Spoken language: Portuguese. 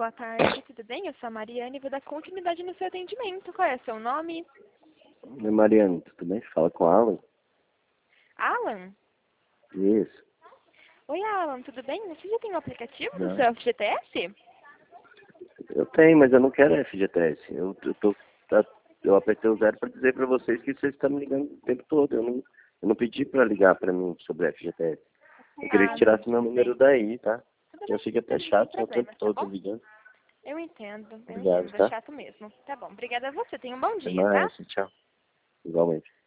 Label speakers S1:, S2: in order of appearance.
S1: boa tarde, tudo bem? Eu sou a Mariane e vou dar continuidade no seu atendimento. Qual é o seu nome?
S2: Oi, Mariane, tudo bem? Fala com o Alan?
S1: Alan?
S2: Isso.
S1: Oi, Alan, tudo bem? Você já tem um aplicativo do
S2: Não.
S1: seu FGTS?
S2: Eu tenho, mas eu não quero FGTS. Eu apertei o zero para dizer para vocês que vocês estão me ligando o tempo todo. Eu não pedi para ligar para mim sobre FGTS. Eu queria que tirasse meu número daí, tá?
S1: Tudo
S2: Eu
S1: bem,
S2: fico até
S1: sem
S2: chato o tempo
S1: problemas, tá
S2: todo
S1: bom?
S2: ligando.
S1: Eu entendo,
S2: Obrigado,
S1: é
S2: tá?
S1: chato mesmo. Tá bom, obrigada a você, tenha um bom
S2: Até
S1: dia, tá?
S2: mais, tchau. Igualmente.